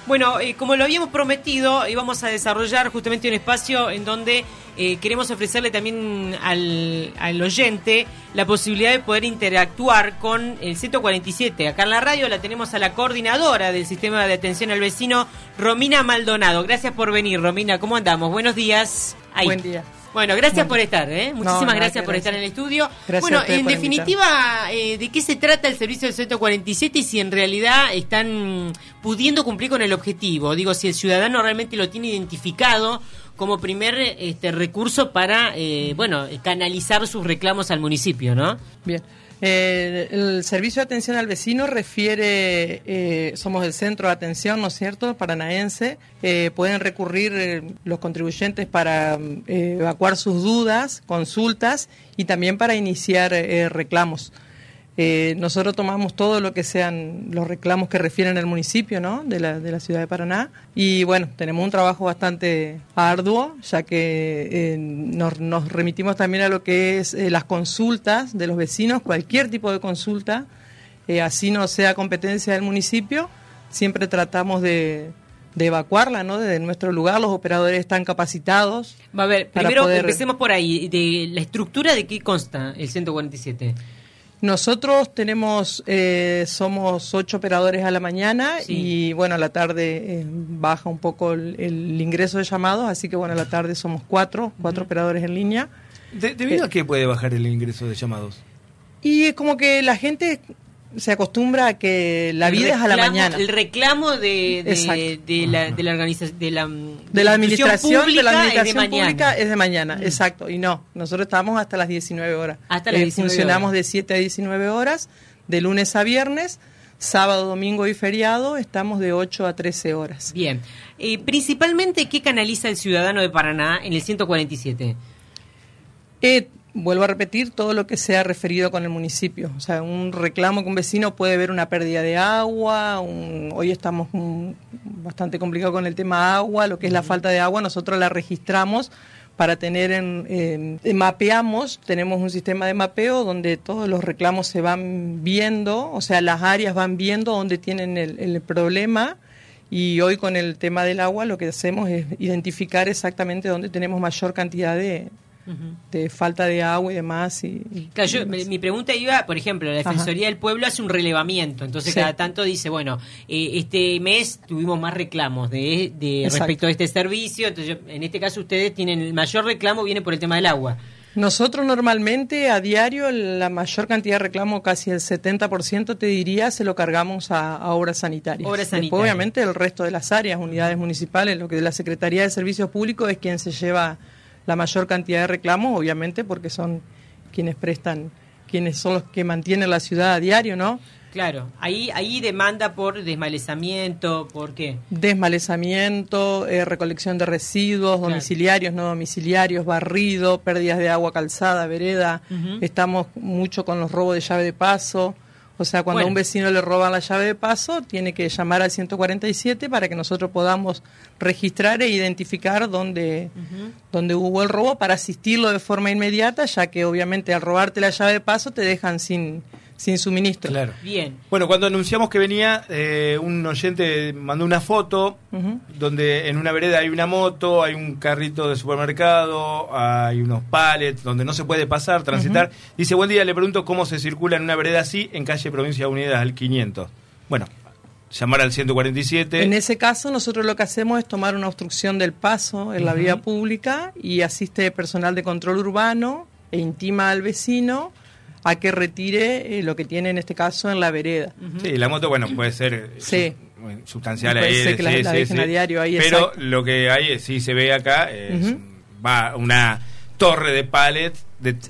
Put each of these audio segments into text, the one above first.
Bueno, como lo habíamos prometido, íbamos a desarrollar justamente un espacio en donde queremos ofrecerle también al oyente la posibilidad de poder interactuar con el 147. Acá en la radio la tenemos a la coordinadora del Sistema de Atención al Vecino, Romina Maldonado. Gracias por venir, Romina. ¿Cómo andamos? Buenos días. Ahí. Buen día. Bueno, gracias por estar, Muchísimas gracias por estar en el estudio. Bueno, en definitiva, ¿de qué se trata el servicio del 147 y si en realidad están pudiendo cumplir con el objetivo? Digo, si el ciudadano realmente lo tiene identificado como primer recurso para, canalizar sus reclamos al municipio, ¿no? Bien. El servicio de atención al vecino refiere, somos el centro de atención, ¿no es cierto?, paranaense. Pueden recurrir los contribuyentes para evacuar sus dudas, consultas y también para iniciar reclamos. Nosotros tomamos todo lo que sean los reclamos que refieren al municipio, ¿no?, de la ciudad de Paraná. Y bueno, tenemos un trabajo bastante arduo, ya que nos remitimos también a lo que es las consultas de los vecinos, cualquier tipo de consulta, así no sea competencia del municipio, siempre tratamos de evacuarla, ¿no?, desde nuestro lugar. Los operadores están capacitados. A ver, primero empecemos por ahí, de la estructura de qué consta el 147. Nosotros tenemos, somos 8 operadores a la mañana, sí. Y bueno, a la tarde baja un poco el ingreso de llamados, así que bueno, a la tarde somos 4 operadores en línea. ¿Debido a qué puede bajar el ingreso de llamados? Y es como que la gente se acostumbra a que la vida es a la mañana. El reclamo de la organización, de la administración pública es de mañana, exacto. Y no, nosotros estamos hasta las 19 horas. Hasta las 19 funcionamos horas. De 7 a 19 horas, de lunes a viernes, sábado, domingo y feriado, estamos de 8 a 13 horas. Bien. Principalmente, ¿qué canaliza el ciudadano de Paraná en el 147? Vuelvo a repetir, todo lo que sea referido con el municipio. O sea, un reclamo que un vecino puede ver una pérdida de agua, hoy estamos bastante complicados con el tema agua, lo que es la falta de agua, nosotros la registramos para tener mapeamos, tenemos un sistema de mapeo donde todos los reclamos se van viendo, o sea, las áreas van viendo dónde tienen el problema. Y hoy con el tema del agua lo que hacemos es identificar exactamente dónde tenemos mayor cantidad de falta de agua y demás. Claro, mi pregunta iba, por ejemplo, la Defensoría del Pueblo hace un relevamiento, entonces cada tanto dice, bueno, este mes tuvimos más reclamos respecto a este servicio, entonces en este caso ustedes tienen el mayor reclamo, viene por el tema del agua. Nosotros normalmente a diario la mayor cantidad de reclamos, casi el 70% te diría, se lo cargamos a obras sanitarias. Después, obviamente el resto de las áreas, unidades municipales, lo que de la Secretaría de Servicios Públicos es quien se lleva la mayor cantidad de reclamos, obviamente, porque son quienes son los que mantienen la ciudad a diario, ¿no? Claro, ahí demanda por desmalezamiento, ¿por qué? Desmalezamiento, recolección de residuos, domiciliarios, no domiciliarios, barrido, pérdidas de agua, calzada, vereda. Estamos mucho con los robos de llave de paso. O sea, cuando a un vecino le roban la llave de paso, tiene que llamar al 147 para que nosotros podamos registrar e identificar dónde hubo el robo para asistirlo de forma inmediata, ya que obviamente al robarte la llave de paso te dejan sin suministro. Claro. Bien. Bueno, cuando anunciamos que venía, un oyente mandó una foto donde en una vereda hay una moto, hay un carrito de supermercado, hay unos pallets donde no se puede pasar, transitar. Dice, buen día, le pregunto cómo se circula en una vereda así en calle Provincia Unidas al 500. Bueno, llamar al 147. En ese caso nosotros lo que hacemos es tomar una obstrucción del paso en la vía pública y asiste personal de control urbano e intima al vecino a que retire lo que tiene en este caso en la vereda. Sí, la moto, bueno, puede ser sustancial puede ahí. Ser que la dejen a diario ahí. Pero exacto. lo que hay, sí se ve acá, es va una torre de pallets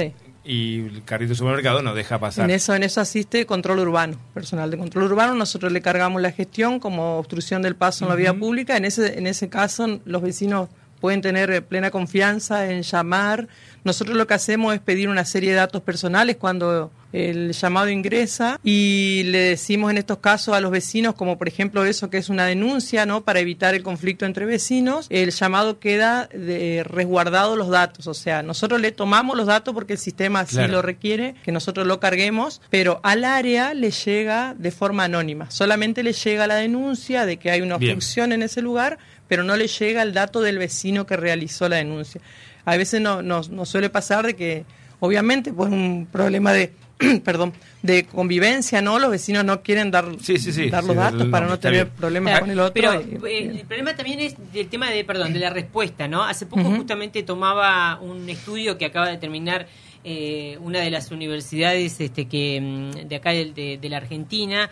y el carrito de supermercado no deja pasar. En eso asiste control urbano, personal de control urbano. Nosotros le cargamos la gestión como obstrucción del paso en la vía pública. En ese caso los vecinos pueden tener plena confianza en llamar. Nosotros lo que hacemos es pedir una serie de datos personales cuando el llamado ingresa y le decimos en estos casos a los vecinos, como por ejemplo eso que es una denuncia, ¿no? Para evitar el conflicto entre vecinos, el llamado queda resguardado los datos, o sea, nosotros le tomamos los datos porque el sistema así lo requiere, que nosotros lo carguemos, pero al área le llega de forma anónima, solamente le llega la denuncia de que hay una obstrucción en ese lugar, pero no le llega el dato del vecino que realizó la denuncia. A veces no suele pasar de que, obviamente, pues un problema de de convivencia, ¿no? Los vecinos no quieren dar los datos para no tener problemas con el otro. Pero el problema también es del tema de la respuesta, ¿no? Hace poco justamente tomaba un estudio que acaba de terminar una de las universidades que de acá de la Argentina,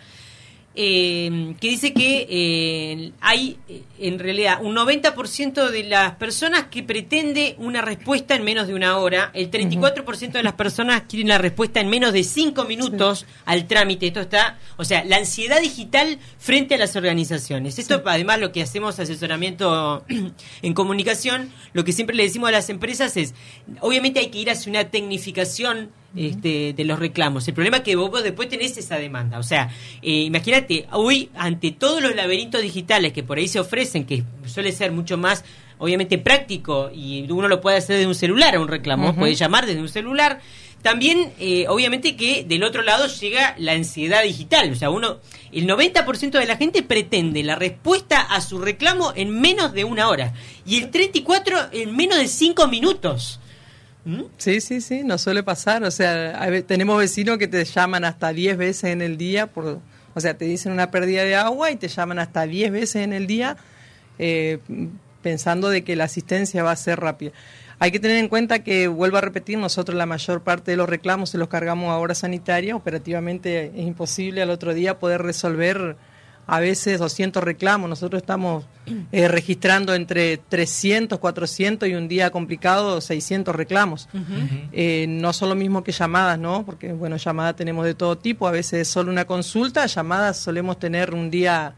que dice que hay en realidad un 90% de las personas que pretende una respuesta en menos de una hora, el 34% de las personas quieren la respuesta en menos de 5 minutos al trámite. Esto está, o sea, la ansiedad digital frente a las organizaciones. Esto además lo que hacemos asesoramiento en comunicación, lo que siempre le decimos a las empresas es, obviamente hay que ir hacia una tecnificación de los reclamos. El problema es que vos después tenés esa demanda. O sea, imagínate, hoy ante todos los laberintos digitales que por ahí se ofrecen, que suele ser mucho más, obviamente, práctico, y uno lo puede hacer desde un celular a un reclamo, puede llamar desde un celular. También, obviamente, que del otro lado llega la ansiedad digital. O sea, el 90% de la gente pretende la respuesta a su reclamo en menos de una hora. Y el 34% en menos de 5 minutos. Sí, nos suele pasar, o sea, tenemos vecinos que te llaman hasta 10 veces en el día, o sea, te dicen una pérdida de agua y te llaman hasta 10 veces en el día pensando de que la asistencia va a ser rápida. Hay que tener en cuenta que, vuelvo a repetir, nosotros la mayor parte de los reclamos se los cargamos a obra sanitaria, operativamente es imposible al otro día poder resolver a veces 200 reclamos. Nosotros estamos registrando entre 300, 400 y un día complicado 600 reclamos. No son lo mismo que llamadas, ¿no? Porque, bueno, llamadas tenemos de todo tipo, a veces es solo una consulta, llamadas solemos tener un día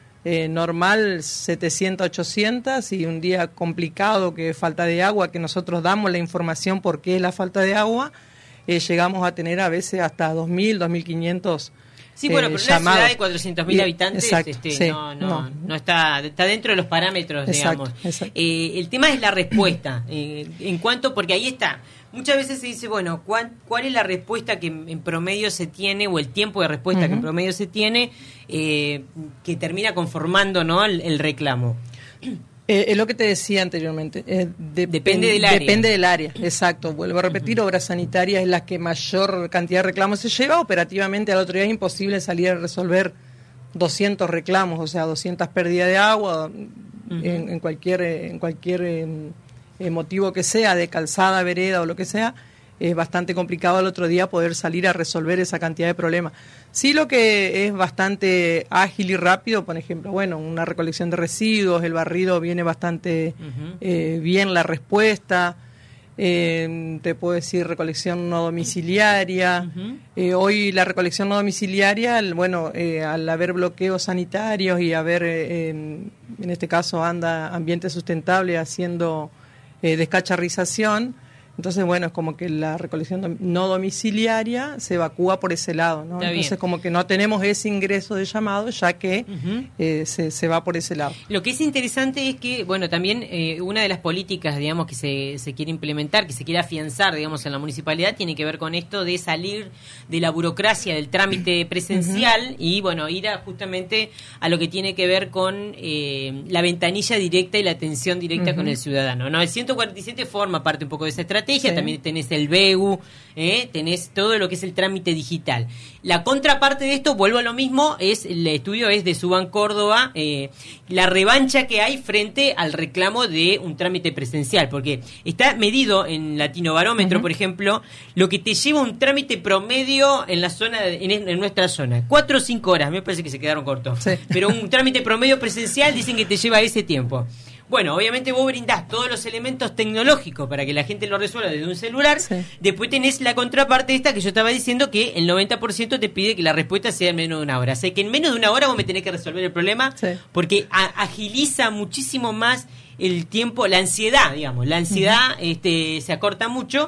normal 700, 800 y un día complicado que es falta de agua, que nosotros damos la información por qué es la falta de agua, llegamos a tener a veces hasta 2.000, 2.500 Sí, bueno, pero llamados. Una ciudad de 400.000 habitantes Exacto, no está dentro de los parámetros, digamos. Exacto. El tema es la respuesta. En cuanto, porque ahí está. Muchas veces se dice, bueno, ¿cuál es la respuesta que en promedio se tiene, o el tiempo de respuesta que en promedio se tiene, que termina conformando, ¿no?, el reclamo? Es lo que te decía anteriormente. Depende del área. Depende del área, exacto. Vuelvo a repetir, obras sanitarias es la que mayor cantidad de reclamos se lleva. Operativamente al otro día es imposible salir a resolver 200 reclamos, o sea, 200 pérdidas de agua en cualquier motivo que sea, de calzada, vereda o lo que sea. Es bastante complicado al otro día poder salir a resolver esa cantidad de problemas. Sí, lo que es bastante ágil y rápido, por ejemplo, bueno, una recolección de residuos, el barrido viene bastante bien la respuesta. Te puedo decir recolección no domiciliaria. Hoy la recolección no domiciliaria, bueno, al haber bloqueos sanitarios y haber, en este caso, anda Ambiente Sustentable haciendo descacharrización. Entonces, bueno, es como que la recolección no domiciliaria se evacúa por ese lado, ¿no? Entonces, como que no tenemos ese ingreso de llamado, ya que se va por ese lado. Lo que es interesante es que, bueno, también una de las políticas, digamos, que se quiere implementar, que se quiere afianzar, digamos, en la municipalidad, tiene que ver con esto de salir de la burocracia del trámite presencial y, bueno, ir justamente a lo que tiene que ver con la ventanilla directa y la atención directa con el ciudadano, ¿no? El 147 forma parte un poco de esa estrategia. También tenés el BEU, tenés todo lo que es el trámite digital. La contraparte de esto, vuelvo a lo mismo, el estudio es de Suban Córdoba, la revancha que hay frente al reclamo de un trámite presencial, porque está medido en Latinobarómetro, por ejemplo, lo que te lleva un trámite promedio en la zona, en nuestra zona, 4 o 5 horas, me parece que se quedaron cortos, pero un trámite promedio presencial dicen que te lleva ese tiempo. Bueno, obviamente vos brindás todos los elementos tecnológicos para que la gente lo resuelva desde un celular. Después tenés la contraparte esta que yo estaba diciendo, que el 90% te pide que la respuesta sea en menos de una hora. O sea, que en menos de una hora vos me tenés que resolver el problema, porque agiliza muchísimo más el tiempo, la ansiedad, digamos. La ansiedad se acorta mucho.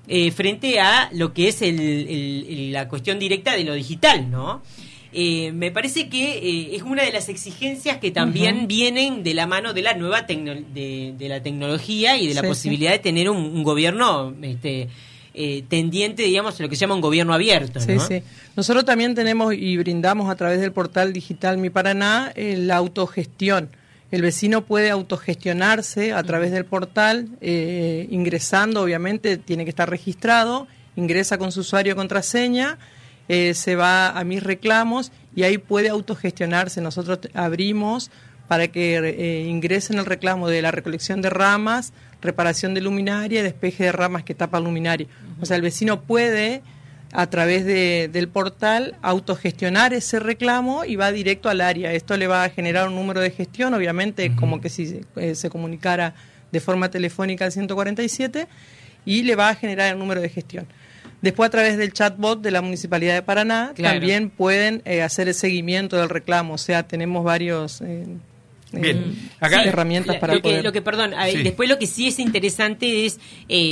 frente a lo que es la cuestión directa de lo digital, ¿no? Me parece que es una de las exigencias que también vienen de la mano de la nueva de la tecnología y de la posibilidad de tener un gobierno tendiente, digamos, a lo que se llama un gobierno abierto, ¿no? Sí. Nosotros también tenemos y brindamos a través del portal digital Mi Paraná la autogestión. El vecino puede autogestionarse a través del portal, ingresando, obviamente, tiene que estar registrado, ingresa con su usuario y contraseña, se va a Mis Reclamos y ahí puede autogestionarse. Nosotros abrimos para que ingresen el reclamo de la recolección de ramas, reparación de luminaria y despeje de ramas que tapan luminaria. O sea, el vecino puede, a través del portal, autogestionar ese reclamo y va directo al área. Esto le va a generar un número de gestión, obviamente, como que si se comunicara de forma telefónica al 147, y le va a generar el número de gestión. Después, a través del chatbot de la Municipalidad de Paraná, también pueden hacer el seguimiento del reclamo. O sea, tenemos varios acá, herramientas para poder... Después lo que sí es interesante es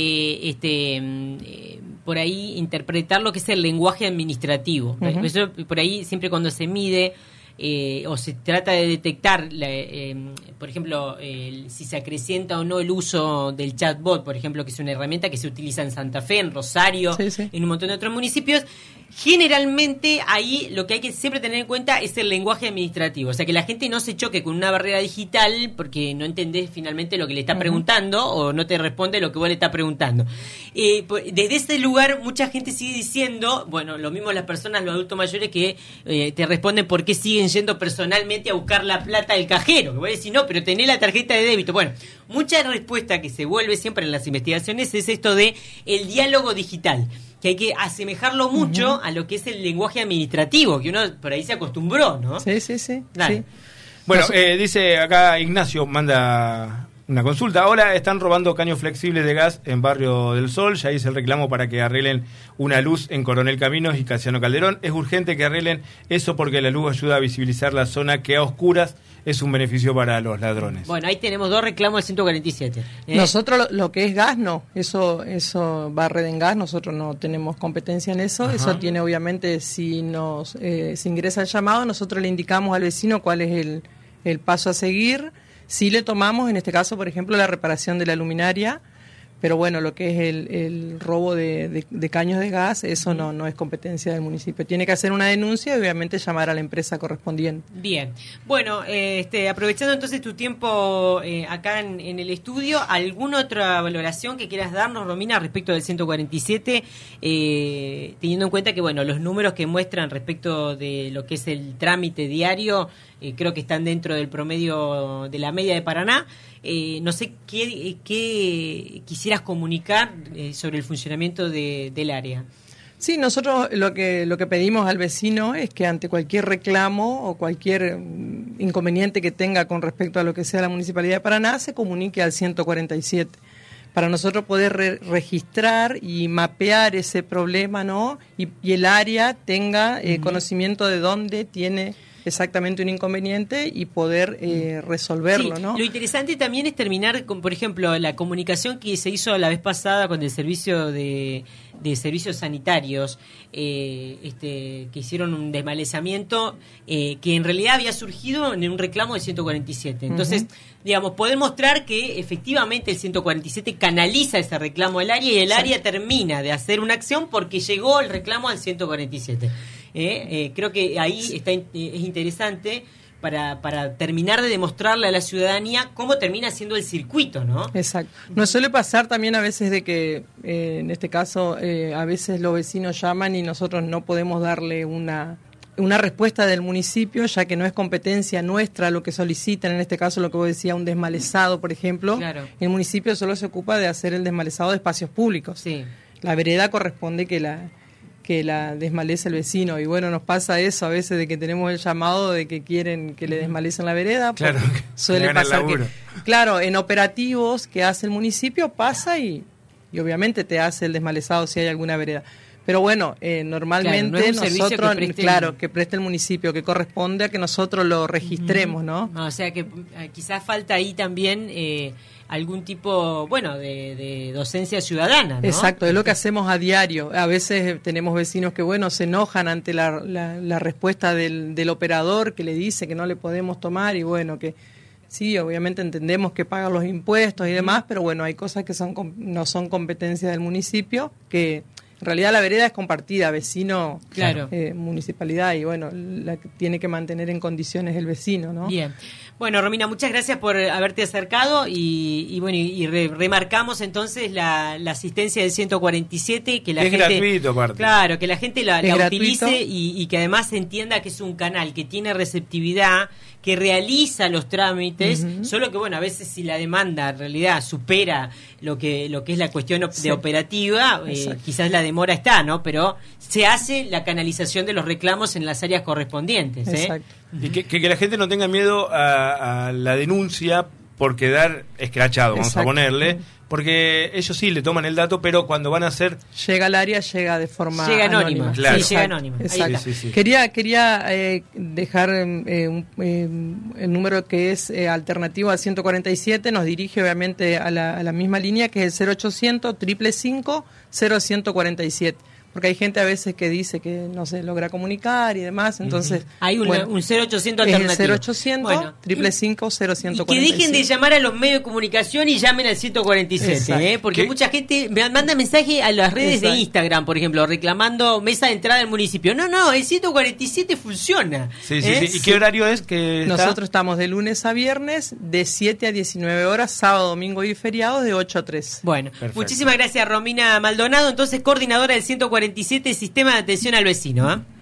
por ahí interpretar lo que es el lenguaje administrativo. Eso, por ahí, siempre cuando se mide o se trata de detectar, por ejemplo, si se acrecienta o no el uso del chatbot, por ejemplo, que es una herramienta que se utiliza en Santa Fe, en Rosario, en un montón de otros municipios. Generalmente ahí lo que hay que siempre tener en cuenta es el lenguaje administrativo, o sea, que la gente no se choque con una barrera digital porque no entendés finalmente lo que le está preguntando o no te responde lo que vos le estás preguntando. Desde ese lugar mucha gente sigue diciendo, bueno, lo mismo las personas, los adultos mayores que te responden por qué siguen yendo personalmente a buscar la plata del cajero, que vos decís, no, pero tenés la tarjeta de débito. Bueno, mucha respuesta que se vuelve siempre en las investigaciones es esto de el diálogo digital, que hay que asemejarlo mucho a lo que es el lenguaje administrativo, que uno por ahí se acostumbró, ¿no? Sí. Bueno, dice acá Ignacio, manda una consulta. Hola, están robando caños flexibles de gas en Barrio del Sol. Ya hice el reclamo para que arreglen una luz en Coronel Caminos y Casiano Calderón. Es urgente que arreglen eso porque la luz ayuda a visibilizar la zona que a oscuras es un beneficio para los ladrones. Bueno, ahí tenemos 2 reclamos del 147. Nosotros lo que es gas, no. Eso va a red en gas, nosotros no tenemos competencia en eso. Eso tiene, obviamente, si ingresa el llamado, nosotros le indicamos al vecino cuál es el paso a seguir. Sí le tomamos, en este caso, por ejemplo, la reparación de la luminaria, pero bueno, lo que es el robo de caños de gas, eso no es competencia del municipio. Tiene que hacer una denuncia y obviamente llamar a la empresa correspondiente. Bien. Bueno, aprovechando entonces tu tiempo acá en el estudio, ¿alguna otra valoración que quieras darnos, Romina, respecto del 147? Teniendo en cuenta que, bueno, los números que muestran respecto de lo que es el trámite diario, creo que están dentro del promedio de la media de Paraná. No sé qué quisieras comunicar sobre el funcionamiento del área. Sí, nosotros lo que pedimos al vecino es que ante cualquier reclamo o cualquier inconveniente que tenga con respecto a lo que sea la Municipalidad de Paraná, se comunique al 147. Para nosotros poder registrar y mapear ese problema, ¿no? Y el área tenga conocimiento de dónde tiene exactamente un inconveniente y poder resolverlo, ¿no? Lo interesante también es terminar con, por ejemplo, la comunicación que se hizo la vez pasada con el servicio de servicios sanitarios, que hicieron un desmalezamiento que en realidad había surgido en un reclamo del 147. Entonces, digamos, poder mostrar que efectivamente el 147 canaliza ese reclamo al área y el área termina de hacer una acción porque llegó el reclamo al 147. Creo que ahí es interesante para terminar de demostrarle a la ciudadanía cómo termina siendo el circuito, ¿no? Exacto. Nos suele pasar también a veces de que, en este caso, a veces los vecinos llaman y nosotros no podemos darle una respuesta del municipio, ya que no es competencia nuestra lo que solicitan, en este caso lo que vos decías, un desmalezado, por ejemplo. Claro. El municipio solo se ocupa de hacer el desmalezado de espacios públicos. Sí. La vereda corresponde que la desmalece el vecino, y bueno, nos pasa eso a veces de que tenemos el llamado de que quieren que le desmalecen la vereda. Claro, suele pasar que, claro, en operativos que hace el municipio pasa y obviamente te hace el desmalezado si hay alguna vereda. Pero bueno, normalmente claro, no es un nosotros, que preste el municipio, que corresponde a que nosotros lo registremos, ¿no? O sea que quizás falta ahí también algún tipo, bueno, de docencia ciudadana, ¿no? Exacto, es lo que hacemos a diario. A veces tenemos vecinos que, bueno, se enojan ante la respuesta del operador que le dice que no le podemos tomar y bueno, que sí, obviamente entendemos que pagan los impuestos y demás, pero bueno, hay cosas que no son competencia del municipio, que en realidad la vereda es compartida, vecino, claro. Municipalidad, y bueno, la que tiene que mantener en condiciones el vecino, ¿no? Bien. Bueno, Romina, muchas gracias por haberte acercado y bueno, remarcamos entonces la asistencia del 147, que la es gente... gratuito, aparte. Claro, que la gente la utilice y que además entienda que es un canal que tiene receptividad, que realiza los trámites, solo que bueno, a veces si la demanda en realidad supera lo que es la cuestión de operativa, quizás la demora está, ¿no? Pero se hace la canalización de los reclamos en las áreas correspondientes. Exacto. Y que la gente no tenga miedo a la denuncia por quedar escrachado, vamos a ponerle, porque ellos sí le toman el dato, pero cuando van a hacer... Llega al área, llega de forma anónima. Claro. Sí, llega anónima. Exacto. Sí. Quería dejar el número que es alternativo al 147, nos dirige obviamente a la misma línea, que es el 0800 555 0147. Porque hay gente a veces que dice que no se logra comunicar y demás, entonces... Hay un 0800 alternativo. Es el 0800 555 0147. Y que dejen de llamar a los medios de comunicación y llamen al 147, porque mucha gente me manda mensaje a las redes de Instagram, por ejemplo, reclamando mesa de entrada del municipio. No, el 147 funciona. Sí. ¿Y qué horario es que Nosotros estamos de lunes a viernes, de 7 a 19 horas, sábado, domingo y feriados, de 8 a 3. Bueno, perfecto. Muchísimas gracias, Romina Maldonado, entonces coordinadora del 147, Sistema de Atención al Vecino.